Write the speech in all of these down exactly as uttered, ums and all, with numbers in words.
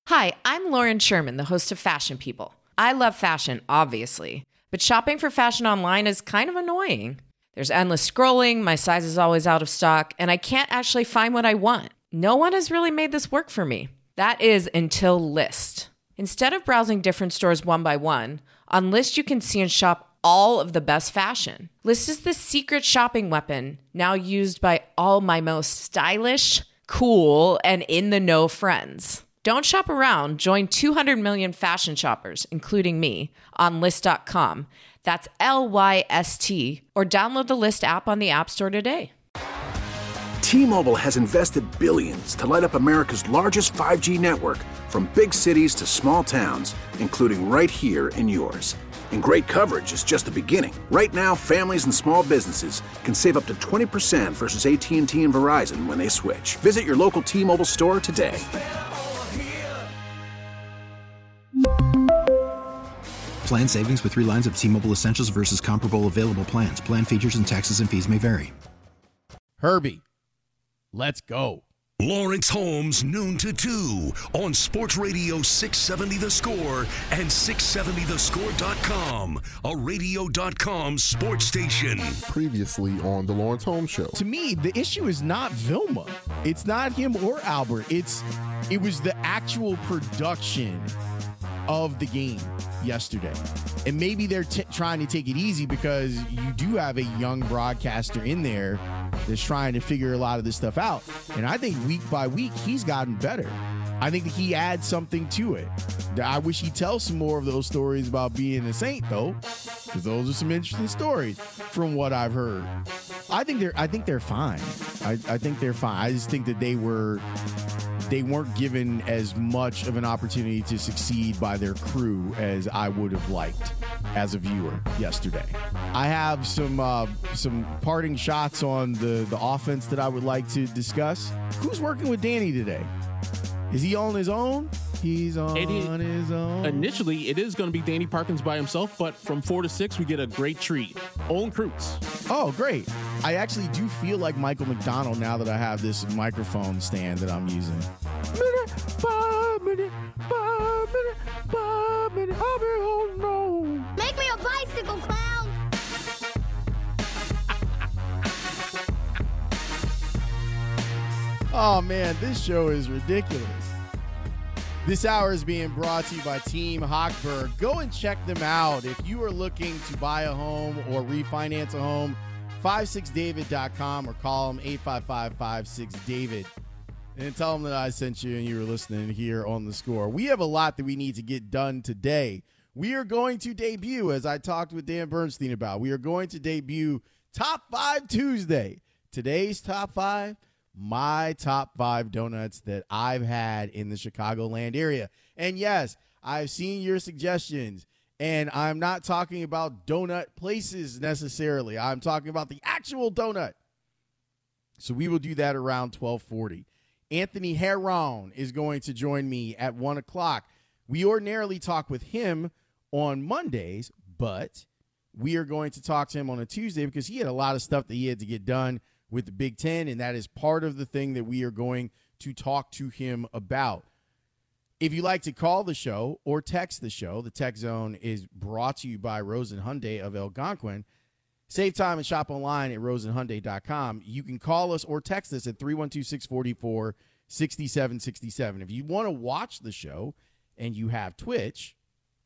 Hi, I'm Lauren Sherman, the host of Fashion People. I love fashion, obviously, but shopping for fashion online is kind of annoying. There's endless scrolling, my size is always out of stock, and I can't actually find what I want. No one has really made this work for me. That is until Lyst. Instead of browsing different stores one by one, on Lyst you can see and shop all of the best fashion. Lyst is the secret shopping weapon, now used by all my most stylish, cool, and in-the-know friends. Don't shop around. Join two hundred million fashion shoppers, including me, on Lyst dot com. That's L Y S T. Or download the Lyst app on the App Store today. T-Mobile has invested billions to light up America's largest five G network, from big cities to small towns, including right here in yours. And great coverage is just the beginning. Right now, families and small businesses can save up to twenty percent versus A T and T and Verizon when they switch. Visit your local T-Mobile store today. Plan savings with three lines of T-Mobile Essentials versus comparable available plans. Plan features and taxes and fees may vary. Herbie, let's go. Lawrence Holmes, noon to two on Sports Radio six seventy The Score and six seventy the score dot com, a radio dot com sports station. Previously on the Lawrence Holmes Show. To me, the issue is not Vilma. It's not him or Albert. It's it was the actual production of the game yesterday. And maybe they're t- trying to take it easy because you do have a young broadcaster in there that's trying to figure a lot of this stuff out. And I think week by week, he's gotten better. I think that he adds something to it. I wish he'd tell some more of those stories about being a Saint, though, because those are some interesting stories from what I've heard. I think they're I think they're fine. I, I think they're fine. I just think that they were they weren't given as much of an opportunity to succeed by their crew as I would have liked as a viewer yesterday. I have some uh, some parting shots on the, the offense that I would like to discuss. Who's working with Danny today? Is he on his own? He's on it, his own. Initially, it is going to be Danny Parkins by himself, but from four to six, we get a great treat. Olin Kreutz. Oh, great. I actually do feel like Michael McDonald now that I have this microphone stand that I'm using. Minute by minute by minute by minute, I'll be holding on. Make me a bicycle clown. Oh, man, this show is ridiculous. This hour is being brought to you by Team Hochberg. Go and check them out. If you are looking to buy a home or refinance a home, five six david dot com or call them eight five five, five six, David. And tell them that I sent you and you were listening here on The Score. We have a lot that we need to get done today. We are going to debut, as I talked with Dan Bernstein about, we are going to debut Top five Tuesday. Today's Top five, my top five donuts that I've had in the Chicagoland area. And yes, I've seen your suggestions, and I'm not talking about donut places necessarily. I'm talking about the actual donut. So we will do that around twelve forty. Anthony Herron is going to join me at one o'clock. We ordinarily talk with him on Mondays, but we are going to talk to him on a Tuesday because he had a lot of stuff that he had to get done with the Big Ten, and that is part of the thing that we are going to talk to him about. If you like to call the show or text the show, the Tech Zone is brought to you by Rosen Hyundai of Algonquin. Save time and shop online at rosen hyundai dot com. You can call us or text us at three one two, six four four, six seven six seven. If you want to watch the show and you have Twitch,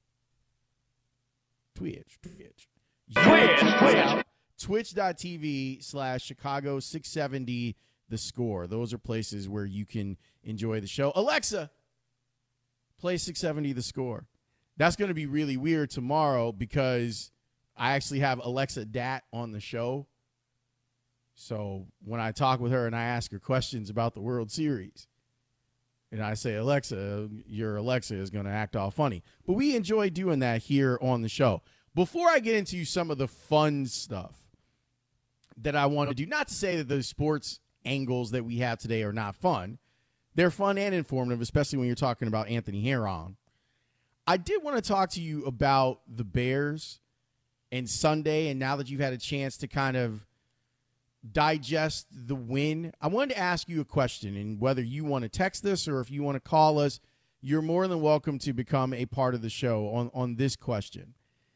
Twitch, Twitch, Twitch, Twitch. Twitch.tv slash Chicago six seventy The Score. Those are places where you can enjoy the show. Alexa, play six seventy The Score. That's going to be really weird tomorrow because I actually have Alexa Dat on the show. So when I talk with her and I ask her questions about the World Series, and I say, Alexa, your Alexa is going to act all funny. But we enjoy doing that here on the show. Before I get into some of the fun stuff that I want to do, not to say that those sports angles that we have today are not fun. They're fun and informative, especially when you're talking about Anthony Herron. I did want to talk to you about the Bears and Sunday, and now that you've had a chance to kind of digest the win, I wanted to ask you a question, and whether you want to text this or if you want to call us, you're more than welcome to become a part of the show on, on this question.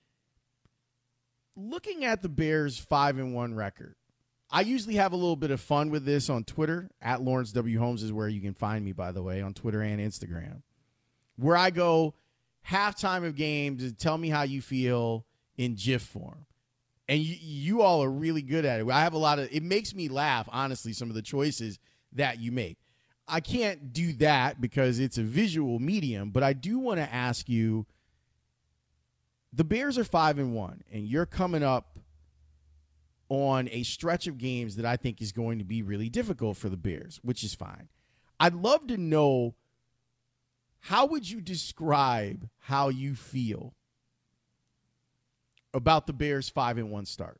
Looking at the Bears' five and one record, I usually have a little bit of fun with this on Twitter. At Lawrence W. Holmes is where you can find me, by the way, on Twitter and Instagram, where I go halftime of games and tell me how you feel in GIF form. And you, you all are really good at it. I have a lot of, it makes me laugh, honestly, some of the choices that you make. I can't do that because it's a visual medium, but I do want to ask you, the Bears are five and one, and you're coming up on a stretch of games that I think is going to be really difficult for the Bears, which is fine. I'd love to know, how would you describe how you feel about the Bears' five and one start?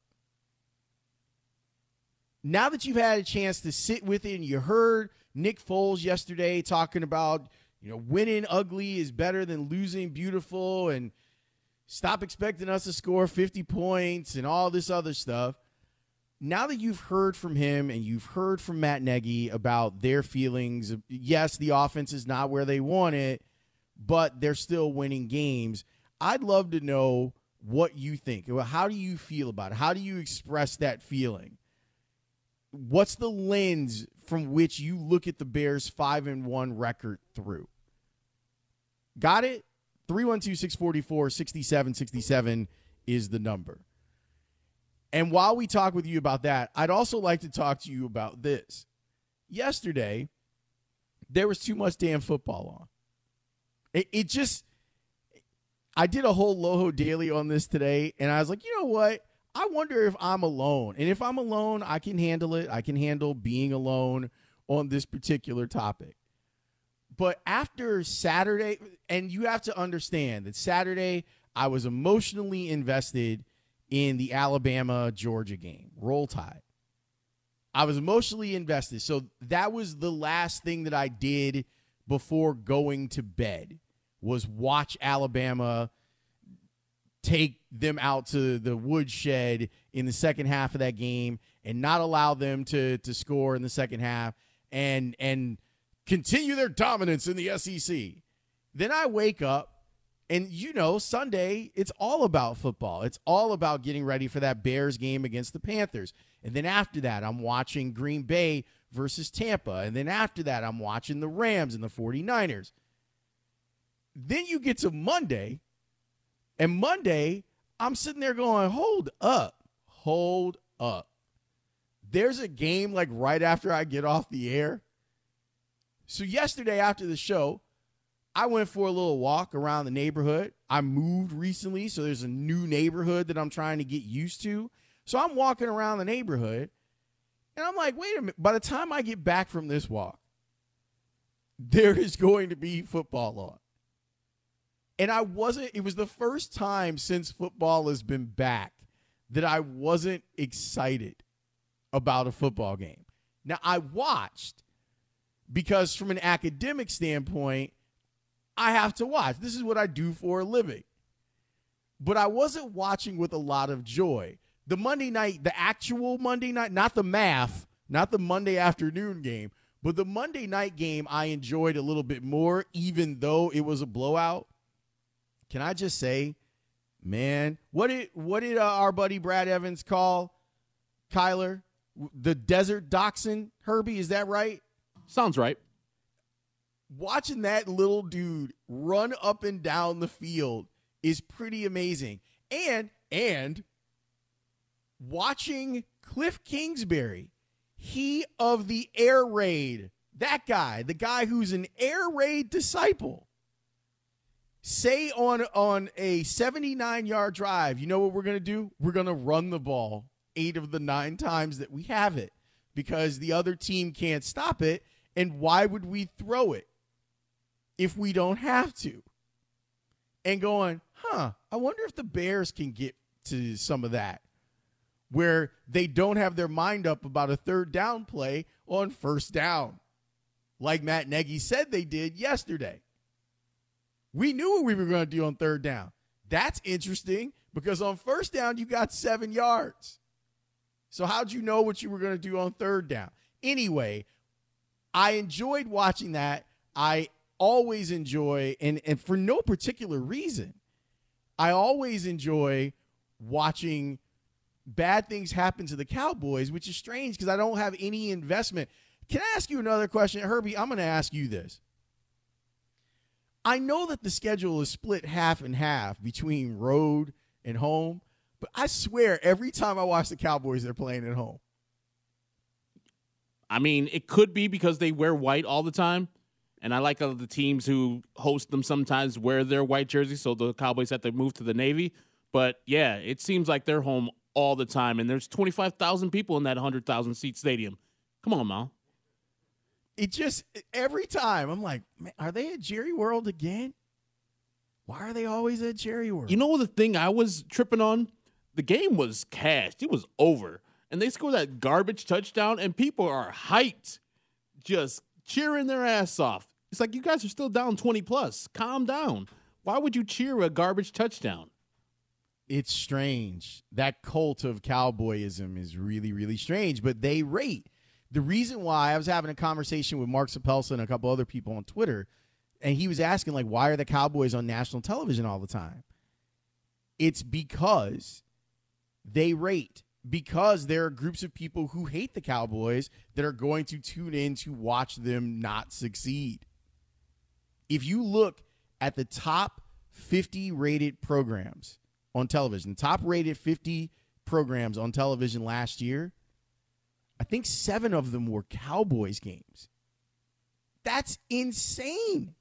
Now that you've had a chance to sit with it, and you heard Nick Foles yesterday talking about, you know, winning ugly is better than losing beautiful, and stop expecting us to score fifty points and all this other stuff. Now that you've heard from him and you've heard from Matt Nagy about their feelings, yes, the offense is not where they want it, but they're still winning games. I'd love to know what you think. How do you feel about it? How do you express that feeling? What's the lens from which you look at the Bears' five and one record through? Got it? three one two, six four four, six seven six seven is the number. And while we talk with you about that, I'd also like to talk to you about this. Yesterday, there was too much damn football on. It, it just, I did a whole Loho Daily on this today, and I was like, you know what? I wonder if I'm alone. And if I'm alone, I can handle it. I can handle being alone on this particular topic. But after Saturday, and you have to understand that Saturday, I was emotionally invested in the Alabama-Georgia game. Roll Tide. I was emotionally invested. So that was the last thing that I did before going to bed, was watch Alabama take them out to the woodshed in the second half of that game and not allow them to, to score in the second half and and continue their dominance in the S E C. Then I wake up, and, you know, Sunday, it's all about football. It's all about getting ready for that Bears game against the Panthers. And then after that, I'm watching Green Bay versus Tampa. And then after that, I'm watching the Rams and the forty-niners. Then you get to Monday, and Monday, I'm sitting there going, hold up, hold up. There's a game like right after I get off the air. So yesterday after the show, I went for a little walk around the neighborhood. I moved recently, so there's a new neighborhood that I'm trying to get used to. So I'm walking around the neighborhood, and I'm like, wait a minute. By the time I get back from this walk, there is going to be football on. And I wasn't, it was the first time since football has been back that I wasn't excited about a football game. Now, I watched because from an academic standpoint, I have to watch. This is what I do for a living. But I wasn't watching with a lot of joy. The Monday night, the actual Monday night, not the math, not the Monday afternoon game, but the Monday night game I enjoyed a little bit more, even though it was a blowout. Can I just say, man, what did what did uh, our buddy Brad Evans call Kyler? The desert dachshund, Herbie, is that right? Sounds right. Watching that little dude run up and down the field is pretty amazing. And, and watching Cliff Kingsbury, he of the Air Raid, that guy, the guy who's an Air Raid disciple, say on, on a seventy-nine-yard drive, you know what we're going to do? We're going to run the ball eight of the nine times that we have it because the other team can't stop it. And why would we throw it if we don't have to? And going, huh, I wonder if the Bears can get to some of that, where they don't have their mind up about a third down play on first down, like Matt Nagy said they did yesterday. We knew what we were going to do on third down. That's interesting because on first down, you got seven yards. So how'd you know what you were going to do on third down? Anyway, I enjoyed watching that. I always enjoy, and, and for no particular reason, I always enjoy watching bad things happen to the Cowboys, which is strange because I don't have any investment. Can I ask you another question? Herbie, I'm going to ask you this. I know that the schedule is split half and half between road and home, but I swear every time I watch the Cowboys, they're playing at home. I mean, it could be because they wear white all the time, and I like uh, the teams who host them sometimes wear their white jerseys, so the Cowboys have to move to the navy. But, yeah, it seems like they're home all the time, and there's twenty-five thousand people in that one hundred thousand seat stadium. Come on, Mal. It just, every time, I'm like, man, are they at Jerry World again? Why are they always at Jerry World? You know the thing I was tripping on? The game was cashed. It was over. And they scored that garbage touchdown, and people are hyped, just cheering their ass off. It's like, you guys are still down twenty plus. Calm down. Why would you cheer a garbage touchdown? It's strange. That cult of cowboyism is really, really strange, but they rate. The reason why, I was having a conversation with Mark Sapelsa and a couple other people on Twitter, and he was asking, like, why are the Cowboys on national television all the time? It's because they rate. Because there are groups of people who hate the Cowboys that are going to tune in to watch them not succeed. If you look at the top fifty rated programs on television, top rated fifty programs on television last year, I think seven of them were Cowboys games. That's insane.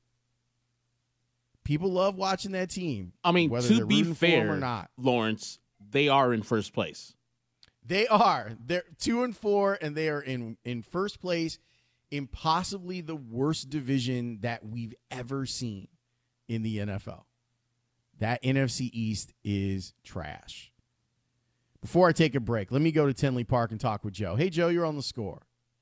People love watching that team. I mean, whether to be fair, or not. Lawrence, they are in first place. They are. They're two and four, and they are in, in first place in possibly the worst division that we've ever seen in the N F L. That N F C East is trash. Before I take a break, let me go to Tinley Park and talk with Joe. Hey, Joe, you're on the score.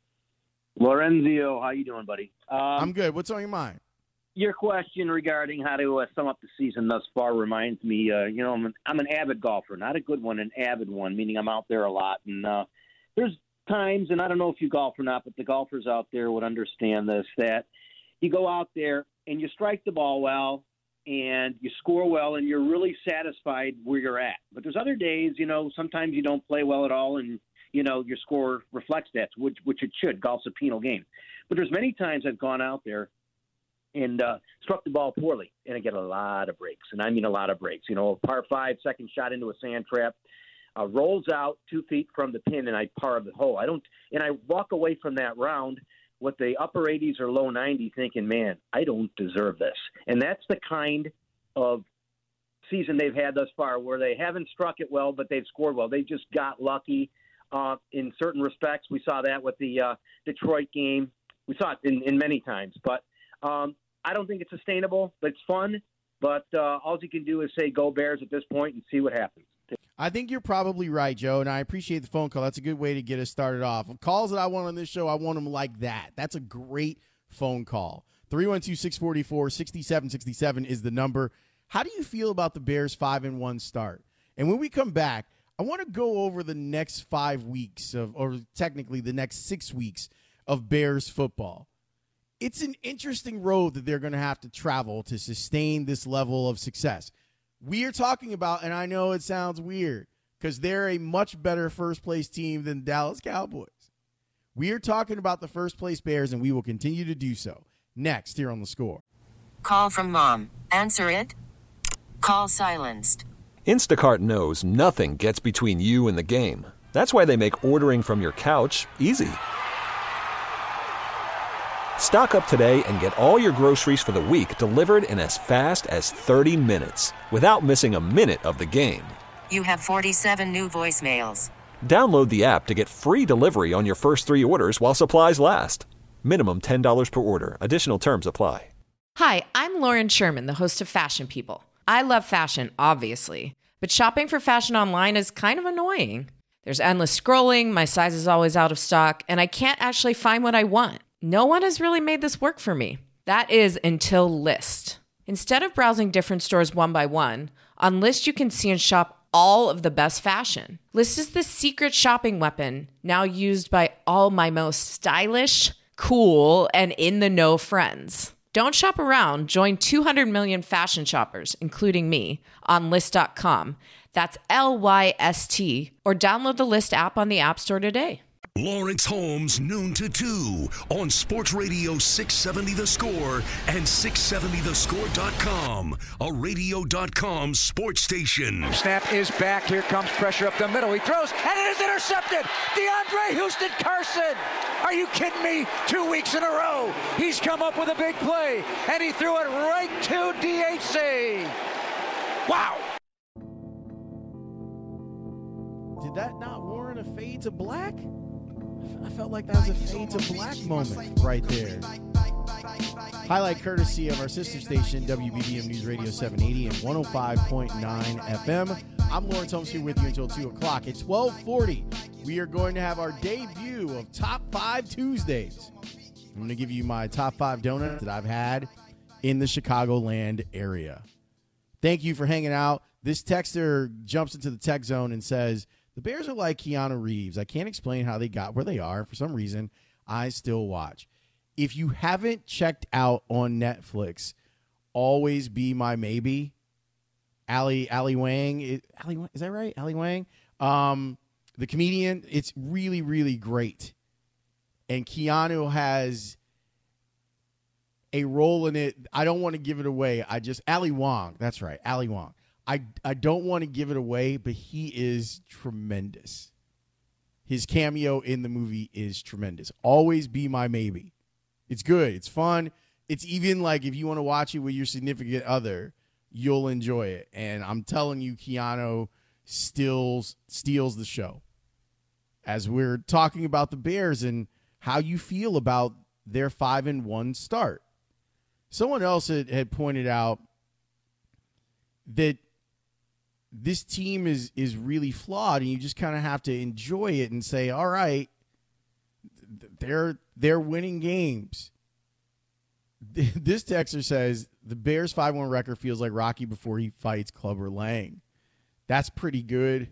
Lorenzio, how you doing, buddy? Um, I'm good. What's on your mind? Your question regarding how to uh, sum up the season thus far reminds me, uh, you know, I'm an, I'm an avid golfer, not a good one, an avid one, meaning I'm out there a lot. And uh, there's times, and I don't know if you golf or not, but the golfers out there would understand this, that you go out there and you strike the ball well and you score well and you're really satisfied where you're at. But there's other days, you know, sometimes you don't play well at all and, you know, your score reflects that, which, which it should. Golf's a penal game. But there's many times I've gone out there and uh, struck the ball poorly, and I get a lot of breaks, and I mean a lot of breaks. You know, a par five, second shot into a sand trap, uh, rolls out two feet from the pin, and I par the hole. I don't, and I walk away from that round with the upper eighties or low ninety, thinking, man, I don't deserve this. And that's the kind of season they've had thus far, where they haven't struck it well, but they've scored well. They just got lucky uh, in certain respects. We saw that with the uh, Detroit game. We saw it in, in many times, but. Um, I don't think it's sustainable, but it's fun. But uh, all you can do is say go Bears at this point and see what happens. I think you're probably right, Joe, and I appreciate the phone call. That's a good way to get us started off. Calls that I want on this show, I want them like that. That's a great phone call. three one two, six four four, six seven six seven is the number. How do you feel about the Bears' five and one start? And when we come back, I want to go over the next five weeks, of, or technically the next six weeks of Bears football. It's an interesting road that they're going to have to travel to sustain this level of success. We are talking about, and I know it sounds weird, because they're a much better first-place team than Dallas Cowboys. We are talking about the first-place Bears, and we will continue to do so. Next, here on The Score. Call from mom. Answer it. Call silenced. Instacart knows nothing gets between you and the game. That's why they make ordering from your couch easy. Stock up today and get all your groceries for the week delivered in as fast as thirty minutes without missing a minute of the game. You have forty-seven new voicemails. Download the app to get free delivery on your first three orders while supplies last. Minimum ten dollars per order. Additional terms apply. Hi, I'm Lauren Sherman, the host of Fashion People. I love fashion, obviously, but shopping for fashion online is kind of annoying. There's endless scrolling, my size is always out of stock, and I can't actually find what I want. No one has really made this work for me. That is until Lyst. Instead of browsing different stores one by one, on Lyst you can see and shop all of the best fashion. Lyst is the secret shopping weapon now used by all my most stylish, cool, and in-the-know friends. Don't shop around. Join two hundred million fashion shoppers, including me, on list dot com. That's L Y S T. Or download the List app on the App Store today. Lawrence Holmes, noon to two on Sports Radio six seventy The Score and six seventy the score dot com, a radio dot com sports station. Snap is back. Here comes pressure up the middle. He throws, and it is intercepted. DeAndre Houston Carson. Are you kidding me? Two weeks in a row. He's come up with a big play, and he threw it right to D H C. Wow. Did that not warrant a fade to black? I felt like that was a fade to black moment right there. Highlight courtesy of our sister station, W B B M News Radio seven eighty and one oh five point nine F M. I'm Lawrence Holmes here with you until two o'clock. At twelve forty, we are going to have our debut of Top five Tuesdays. I'm going to give you my top five donuts that I've had in the Chicagoland area. Thank you for hanging out. This texter jumps into the tech zone and says, the Bears are like Keanu Reeves. I can't explain how they got where they are. For some reason, I still watch. If you haven't checked out on Netflix, Always Be My Maybe, Ali Ali Wang, is, Ali, is that right? Ali Wang, um, the comedian. It's really, really great. And Keanu has a role in it. I don't want to give it away. I just Ali Wong. That's right, Ali Wong. I, I don't want to give it away, but he is tremendous. His cameo in the movie is tremendous. Always Be My Maybe. It's good. It's fun. It's even like if you want to watch it with your significant other, you'll enjoy it. And I'm telling you, Keanu steals, steals the show. As we're talking about the Bears and how you feel about their five and one start. Someone else had, had pointed out that this team is is really flawed, and you just kind of have to enjoy it and say, all right, they're they're winning games. This texter says the Bears' five one record feels like Rocky before he fights Clubber Lang. That's pretty good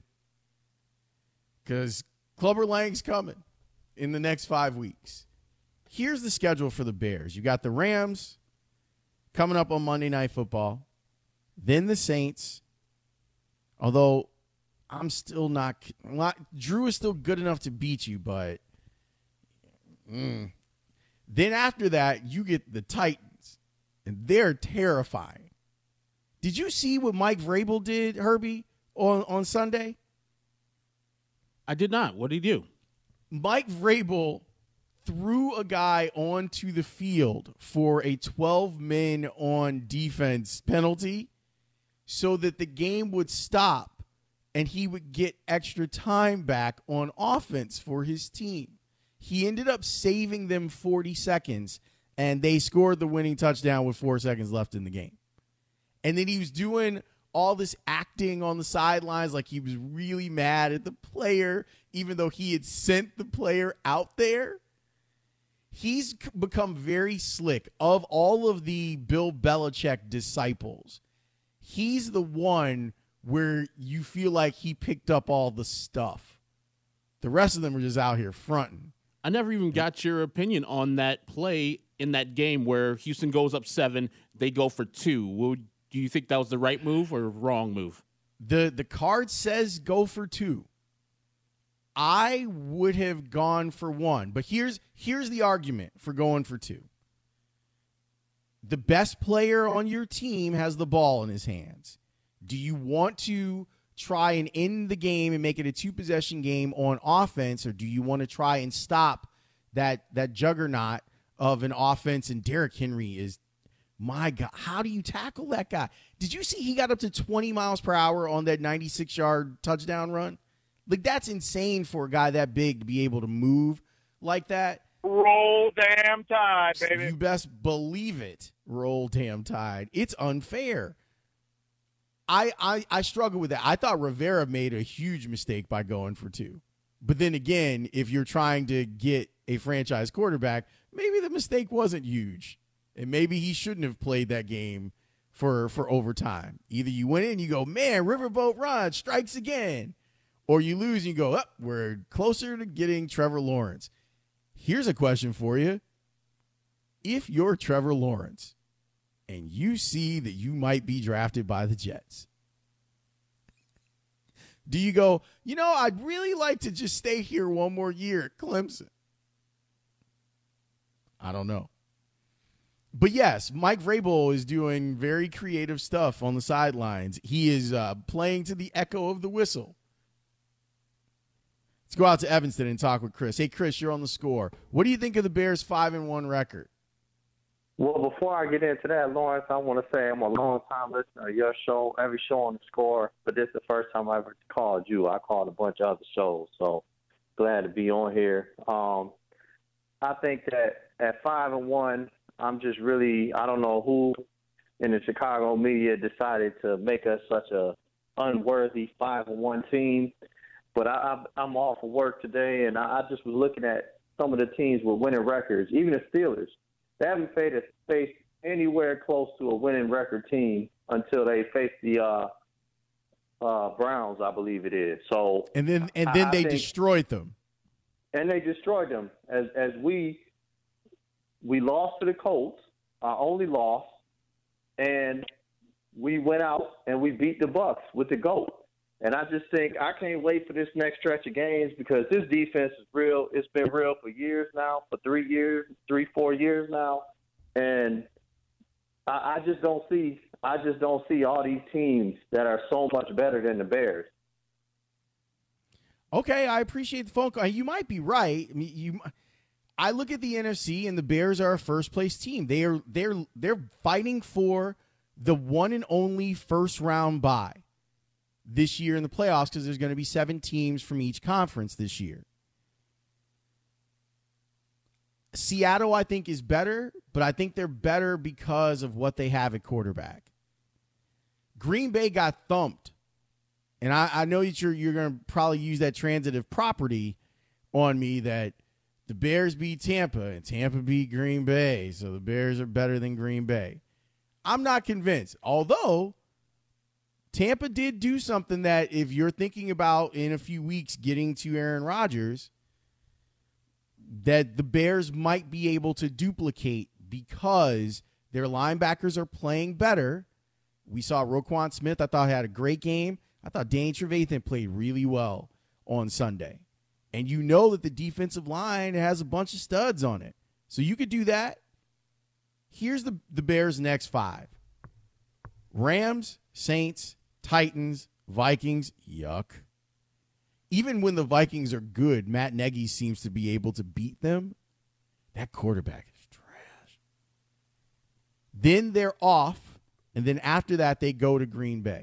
because Clubber Lang's coming in the next five weeks. Here's the schedule for the Bears. You got the Rams coming up on Monday Night Football, then the Saints. Although I'm still not, not – Drew is still good enough to beat you, but mm. Then after that, you get the Titans, and they're terrifying. Did you see what Mike Vrabel did, Herbie, on, on Sunday? I did not. What did he do? Mike Vrabel threw a guy onto the field for a twelve men on defense penalty so that the game would stop and he would get extra time back on offense for his team. He ended up saving them forty seconds, and they scored the winning touchdown with four seconds left in the game. And then he was doing all this acting on the sidelines like he was really mad at the player, even though he had sent the player out there. He's become very slick. Of all of the Bill Belichick disciples, he's the one where you feel like he picked up all the stuff. The rest of them are just out here fronting. I never even got your opinion on that play in that game where Houston goes up seven, they go for two. Would, do you think that was the right move or wrong move? The the card says go for two. I would have gone for one, but here's here's the argument for going for two. The best player on your team has the ball in his hands. Do you want to try and end the game and make it a two-possession game on offense, or do you want to try and stop that that juggernaut of an offense? And Derrick Henry is, my God, how do you tackle that guy? Did you see he got up to twenty miles per hour on that ninety-six yard touchdown run? Like, that's insane for a guy that big to be able to move like that. Roll damn tide, baby. You best believe it. Roll damn tide. It's unfair. I, I I struggle with that. I thought Rivera made a huge mistake by going for two. But then again, if you're trying to get a franchise quarterback, maybe the mistake wasn't huge. And maybe he shouldn't have played that game for, for overtime. Either you win it and you go, man, Riverboat Ron strikes again. Or you lose and you go, up, oh, we're closer to getting Trevor Lawrence. Here's a question for you. if you're Trevor Lawrence and you see that you might be drafted by the Jets, do you go, you know, I'd really like to just stay here one more year at Clemson? I don't know. But yes, Mike Vrabel is doing very creative stuff on the sidelines. He is uh, playing to the echo of the whistle. Let's go out to Evanston and talk with Chris. Hey, Chris, you're on The Score. What do you think of the Bears' five and one record? Well, before I get into that, Lawrence, I want to say I'm a long-time listener of your show, every show on The Score, but this is the first time I ever called you. I called a bunch of other shows, so glad to be on here. Um, I think that at five and one, I'm just really, I don't know who in the Chicago media decided to make us such a unworthy five and one team. But I, I'm off of work today, and I just was looking at some of the teams with winning records, even the Steelers. They haven't faced anywhere close to a winning record team until they faced the uh, uh, Browns, I believe it is. So and then and then I, they I think, destroyed them. And they destroyed them as as we we lost to the Colts, our only loss, and we went out and we beat the Bucs with the GOAT. And I just think I can't wait for this next stretch of games because this defense is real. It's been real for years now, for three years, three, four years now. And I, I just don't see I just don't see all these teams that are so much better than the Bears. Okay, I appreciate the phone call. You might be right. I mean, you I look at the N F C and the Bears are a first place team. They are they're they're fighting for the one and only first round bye this year in the playoffs because there's going to be seven teams from each conference this year. Seattle, I think, is better, but I think they're better because of what they have at quarterback. Green Bay got thumped, and I, I know that you're, you're going to probably use that transitive property on me that the Bears beat Tampa and Tampa beat Green Bay, so the Bears are better than Green Bay. I'm not convinced, although Tampa did do something that if you're thinking about in a few weeks getting to Aaron Rodgers, that the Bears might be able to duplicate because their linebackers are playing better. We saw Roquan Smith. I thought he had a great game. I thought Danny Trevathan played really well on Sunday. And you know that the defensive line has a bunch of studs on it. So you could do that. Here's the, the Bears' next five. Rams, Saints, Titans, Vikings, yuck. Even when the Vikings are good, Matt Nagy seems to be able to beat them. That quarterback is trash. Then they're off, and then after that, they go to Green Bay.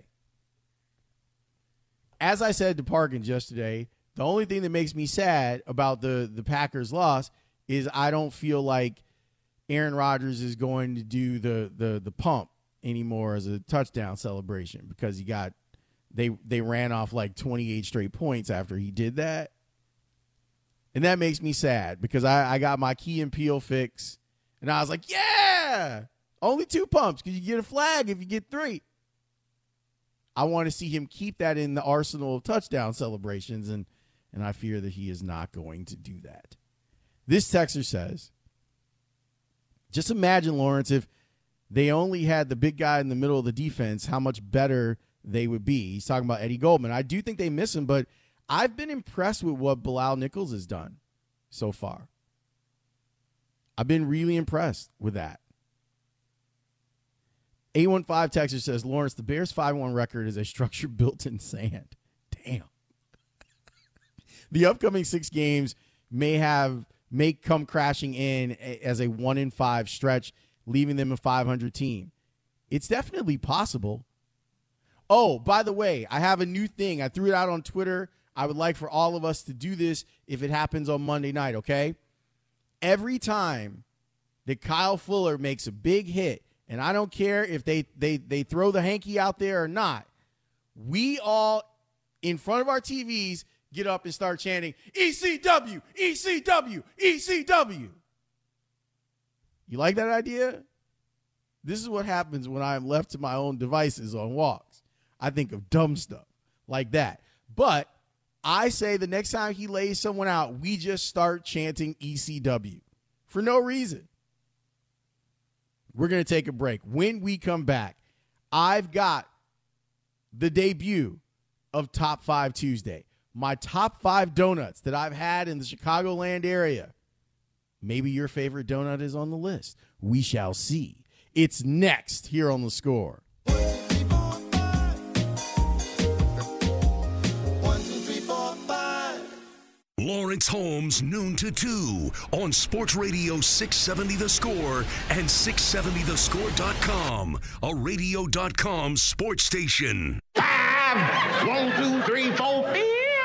As I said to Parkins yesterday, the only thing that makes me sad about the, the Packers' loss is I don't feel like Aaron Rodgers is going to do the the the pump anymore as a touchdown celebration because he got they they ran off like twenty-eight straight points after he did that. And that makes me sad because I, I got my Key and Peele fix and I was like, yeah, only two pumps because you get a flag if you get three. I want to see him keep that in the arsenal of touchdown celebrations, and and I fear that he is not going to do that. This texter says, just imagine, Lawrence, if they only had the big guy in the middle of the defense, how much better they would be. He's talking about Eddie Goldman. I do think they miss him, but I've been impressed with what Bilal Nichols has done so far. I've been really impressed with that. eight one five Texas says, Lawrence, the Bears' five one record is a structure built in sand. Damn. The upcoming six games may have may come crashing in as a one in five stretch, leaving them a five hundred team. It's definitely possible. Oh, by the way, I have a new thing. I threw it out on Twitter. I would like for all of us to do this if it happens on Monday night, okay? Every time that Kyle Fuller makes a big hit, and I don't care if they they they throw the hanky out there or not, we all, in front of our T Vs, get up and start chanting, E C W, E C W, E C W. You like that idea? This is what happens when I am left to my own devices on walks. I think of dumb stuff like that. But I say the next time he lays someone out, we just start chanting E C W for no reason. We're going to take a break. When we come back, I've got the debut of Top five Tuesday. My top five donuts that I've had in the Chicagoland area. Maybe your favorite donut is on the list. We shall see. It's next here on The Score. Lawrence Holmes, noon to two on Sports Radio six seventy The Score and six seventy the score dot com, a radio dot com sports station. Five, one, two, three, four, five.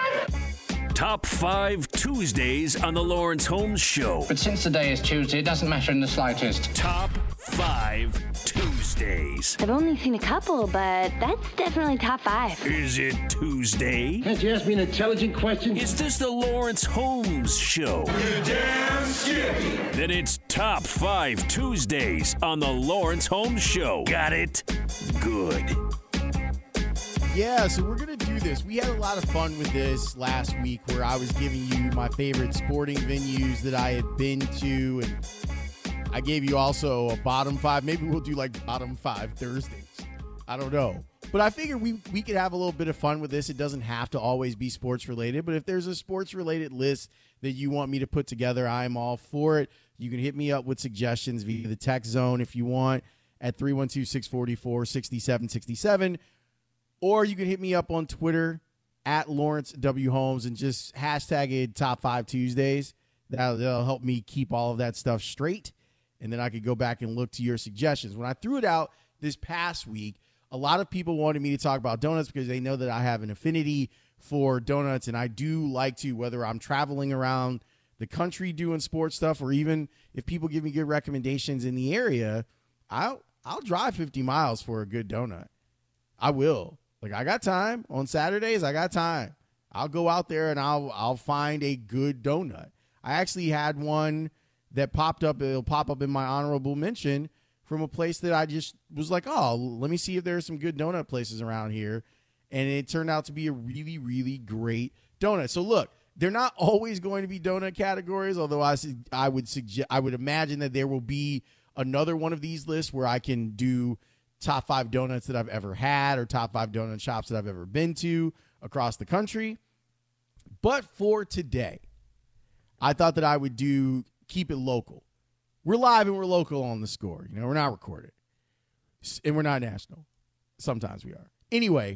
Top five Tuesdays on the Lawrence Holmes Show. But since today is Tuesday, it doesn't matter in the slightest. Top five Tuesdays. I've only seen a couple, but that's definitely top five. Is it Tuesday? Can't you ask me an intelligent question? Is this the Lawrence Holmes Show? You damn skippy. Then it's Top five Tuesdays on the Lawrence Holmes Show. Got it? Good. Yeah, so we're going to do this. We had a lot of fun with this last week where I was giving you my favorite sporting venues that I had been to, and I gave you also a bottom five. Maybe we'll do like bottom five Thursdays. I don't know. But I figured we, we could have a little bit of fun with this. It doesn't have to always be sports related, but if there's a sports related list that you want me to put together, I'm all for it. You can hit me up with suggestions via the text zone if you want at three one two, six four four, six seven six seven. Or you can hit me up on Twitter at Lawrence W. Holmes and just hashtag it Top five Tuesdays. That'll, that'll help me keep all of that stuff straight. And then I could go back and look to your suggestions. When I threw it out this past week, a lot of people wanted me to talk about donuts because they know that I have an affinity for donuts. And I do like to, whether I'm traveling around the country doing sports stuff or even if people give me good recommendations in the area, I'll, I'll drive fifty miles for a good donut. I will. Like, I got time. On Saturdays, I got time. I'll go out there and I'll I'll find a good donut. I actually had one that popped up. It'll pop up in my honorable mention from a place that I just was like, oh, let me see if there's some good donut places around here. And it turned out to be a really, really great donut. So, look, they're not always going to be donut categories, although I, I would suggest, I would imagine that there will be another one of these lists where I can do top five donuts that I've ever had or top five donut shops that I've ever been to across the country. But for today, I thought that I would do keep it local. We're live and we're local on The Score. You know, we're not recorded. And we're not national. Sometimes we are. Anyway,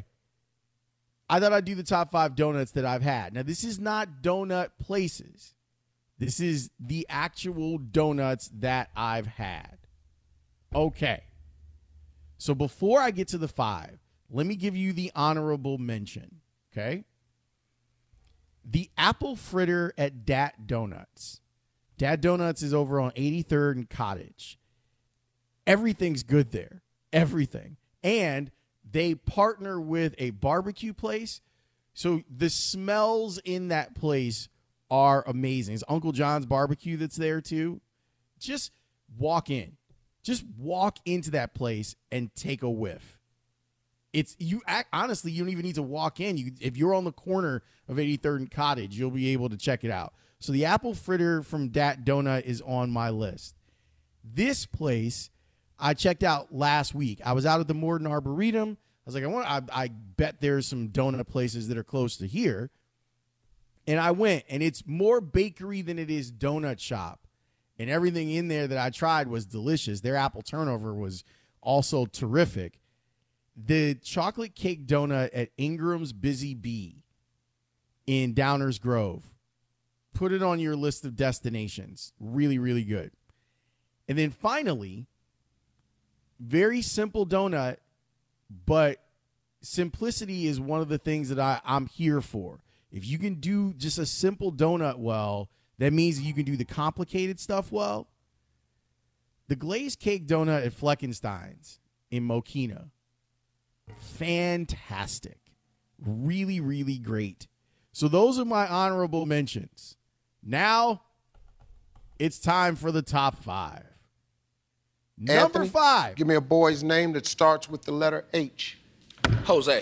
I thought I'd do the top five donuts that I've had. Now, this is not donut places. This is the actual donuts that I've had. Okay. So before I get to the five, let me give you the honorable mention, okay? The apple fritter at Dat Donuts. Dat Donuts is over on eighty-third and Cottage. Everything's good there. Everything. And they partner with a barbecue place. So the smells in that place are amazing. It's Uncle John's Barbecue that's there too. Just walk in. Just walk into that place and take a whiff. It's you. Act, honestly, you don't even need to walk in. You, if you're on the corner of eighty-third and Cottage, you'll be able to check it out. So the apple fritter from Dat Donut is on my list. This place I checked out last week. I was out at the Morton Arboretum. I was like, I want. I, I bet there's some donut places that are close to here. And I went, and it's more bakery than it is donut shop. And everything in there that I tried was delicious. Their apple turnover was also terrific. The chocolate cake donut at Ingram's Busy Bee in Downers Grove. Put it on your list of destinations. Really, really good. And then finally, very simple donut, but simplicity is one of the things that I, I'm here for. If you can do just a simple donut well, that means you can do the complicated stuff well. The glazed cake donut at Fleckenstein's in Mokina. Fantastic. Really, really great. So those are my honorable mentions. Now, it's time for the top five. Number Anthony, five. Give me a boy's name that starts with the letter H. Jose.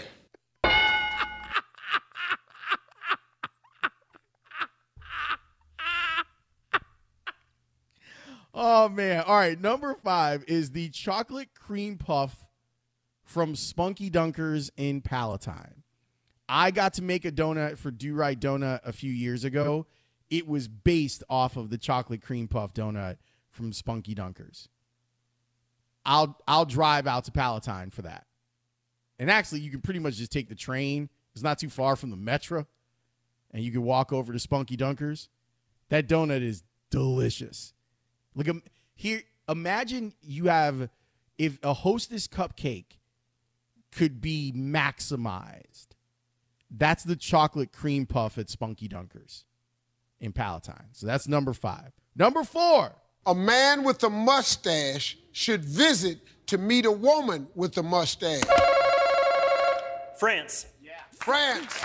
Oh, Oh, man. All right, number five is the chocolate cream puff from Spunky Dunkers in Palatine. I got to make a donut for Do Right Donut a few years ago. It was based off of the chocolate cream puff donut from Spunky Dunkers. I'll I'll drive out to Palatine for that. And actually, you can pretty much just take the train. It's not too far from the Metro. And you can walk over to Spunky Dunkers. That donut is delicious. Look, here, imagine you have, if a Hostess cupcake could be maximized, that's the chocolate cream puff at Spunky Dunkers in Palatine. So that's number five. Number four. A man with a mustache should visit to meet a woman with a mustache. France. Yeah. France.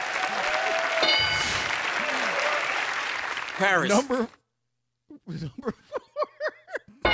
Paris. Number, number four.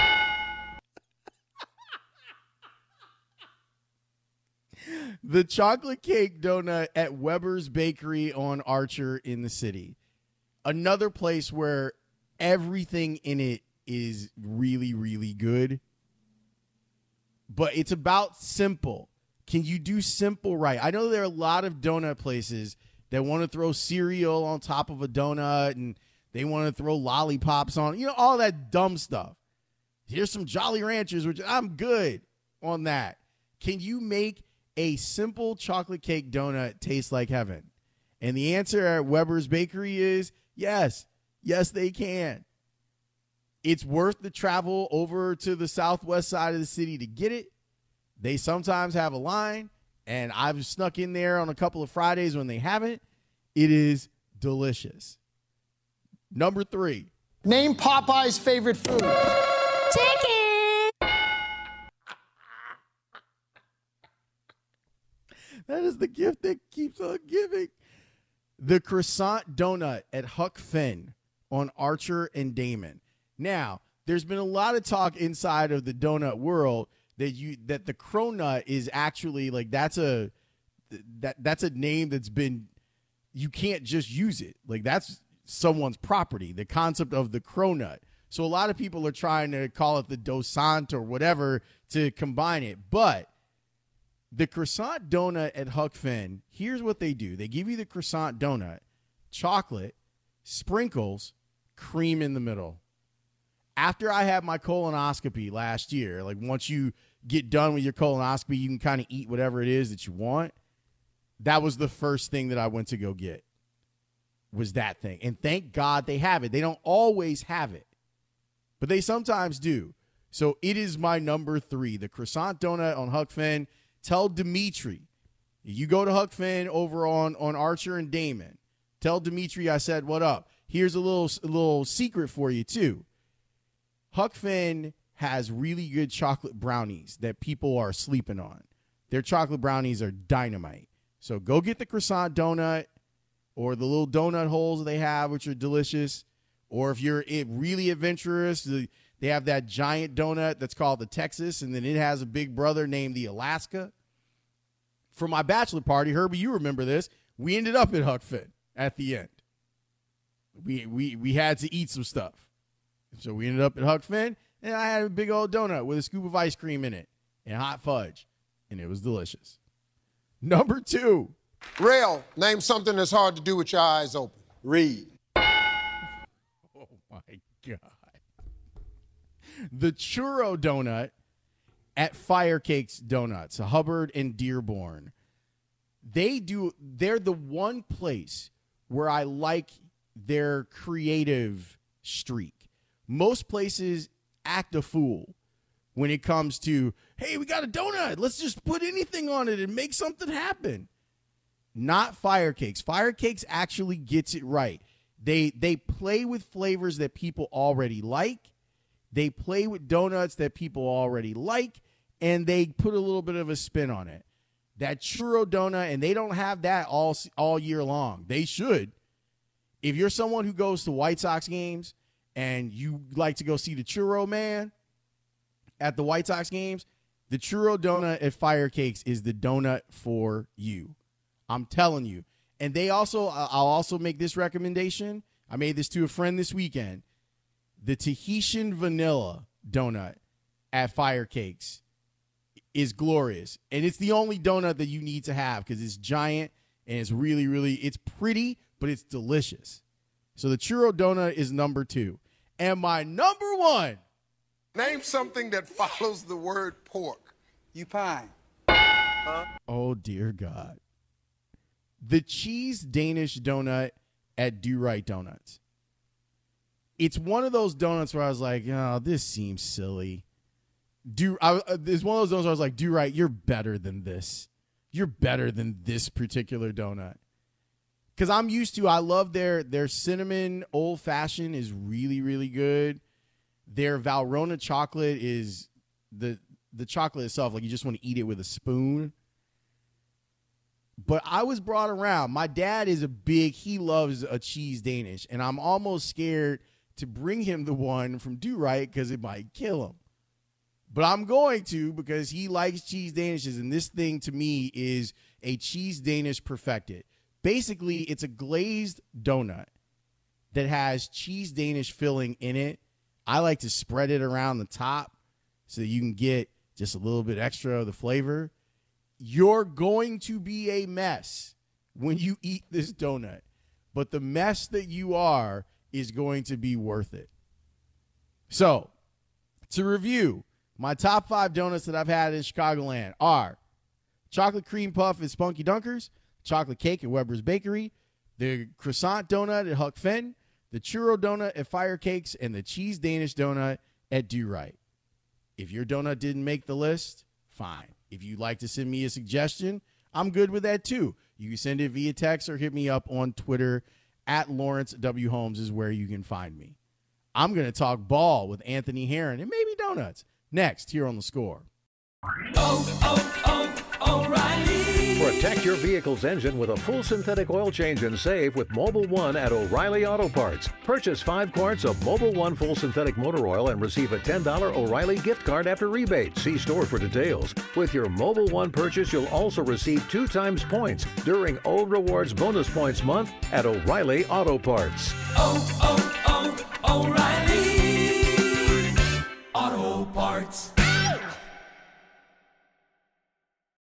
The chocolate cake donut at Weber's Bakery on Archer in the city. Another place where everything in it is really, really good. But it's about simple. Can you do simple right? I know there are a lot of donut places that want to throw cereal on top of a donut and they want to throw lollipops on, you know, all that dumb stuff. Here's some Jolly Ranchers, which I'm good on that. Can you make a simple chocolate cake donut taste like heaven? And the answer at Weber's Bakery is yes. Yes, they can. It's worth the travel over to the southwest side of the city to get it. They sometimes have a line, and I've snuck in there on a couple of Fridays when they haven't. It is delicious. Number three. Name Popeye's favorite food. Chicken. That is the gift that keeps on giving. The croissant donut at Huck Finn on Archer and Damon. Now, there's been a lot of talk inside of the donut world that you that the cronut is actually like that's a that that's a name that's been, you can't just use it. Like that's someone's property, the concept of the cronut. So a lot of people are trying to call it the dosant or whatever to combine it. But the croissant donut at Huck Finn, here's what they do. They give you the croissant donut, chocolate, sprinkles, cream in the middle. After I had my colonoscopy last year, like once you get done with your colonoscopy, you can kind of eat whatever it is that you want. That was the first thing that I went to go get, was that thing. And thank God they have it. They don't always have it, but they sometimes do. So it is my number three, the croissant donut on Huck Finn. Tell Dimitri, you go to Huck Finn over on, on Archer and Damon. Tell Dimitri I said, what up? Here's a little, a little secret for you, too. Huck Finn has really good chocolate brownies that people are sleeping on. Their chocolate brownies are dynamite. So go get the croissant donut or the little donut holes they have, which are delicious. Or if you're really adventurous, they have that giant donut that's called the Texas, and then it has a big brother named the Alaska. For my bachelor party, Herbie, you remember this, we ended up at Huck Finn at the end. We, we, we had to eat some stuff. So we ended up at Huck Finn, and I had a big old donut with a scoop of ice cream in it and hot fudge, and it was delicious. Number two. Rail, name something that's hard to do with your eyes open. Read. Oh, my God. The churro donut at Firecakes Donuts, Hubbard and Dearborn. They do, they're the one place where I like their creative streak. Most places act a fool when it comes to, hey, we got a donut. Let's just put anything on it and make something happen. Not Firecakes. Firecakes actually gets it right. They they play with flavors that people already like. They play with donuts that people already like, and they put a little bit of a spin on it. That churro donut, and they don't have that all all year long. They should. If you're someone who goes to White Sox games and you like to go see the churro man at the White Sox games, the churro donut at Firecakes is the donut for you. I'm telling you. And they also, I'll also make this recommendation. I made this to a friend this weekend. the Tahitian vanilla donut at Fire Cakes is glorious. And it's the only donut that you need to have because it's giant and it's really, really, it's pretty, but it's delicious. So the churro donut is number two. And my number one. Name something that follows the word pork. You pine. Huh? Oh, dear God. The cheese Danish donut at Do Right Donuts. It's one of those donuts where I was like, oh, this seems silly. Do I, it's one of those donuts where I was like, Do Right, you're better than this. You're better than this particular donut. Because I'm used to, I love their, their cinnamon old fashioned is really, really good. Their Valrhona chocolate is the the chocolate itself, like you just want to eat it with a spoon. But I was brought around. My dad is a big, he loves a cheese Danish, and I'm almost scared to bring him the one from Do Right because it might kill him. But I'm going to because he likes cheese Danishes, and this thing to me is a cheese Danish perfected. Basically, it's a glazed donut that has cheese Danish filling in it. I like to spread it around the top so that you can get just a little bit extra of the flavor. You're going to be a mess when you eat this donut, but the mess that you are is going to be worth it. So, to review, my top five donuts that I've had in Chicagoland are chocolate cream puff at Spunky Dunkers, chocolate cake at Weber's Bakery, the croissant donut at Huck Finn, the churro donut at Fire Cakes, and the cheese Danish donut at Do Right. If your donut didn't make the list, fine. If you'd like to send me a suggestion, I'm good with that too. You can send it via text or hit me up on Twitter at Lawrence W. Holmes is where you can find me. I'm going to talk ball with Anthony Herron and maybe donuts next here on The Score. Oh, oh, oh, O'Reilly. Protect your vehicle's engine with a full synthetic oil change and save with Mobil one at O'Reilly Auto Parts. Purchase five quarts of Mobil one full synthetic motor oil and receive a ten dollars O'Reilly gift card after rebate. See store for details. With your Mobil one purchase, you'll also receive two times points during O Rewards Bonus Points Month at O'Reilly Auto Parts. Oh, oh,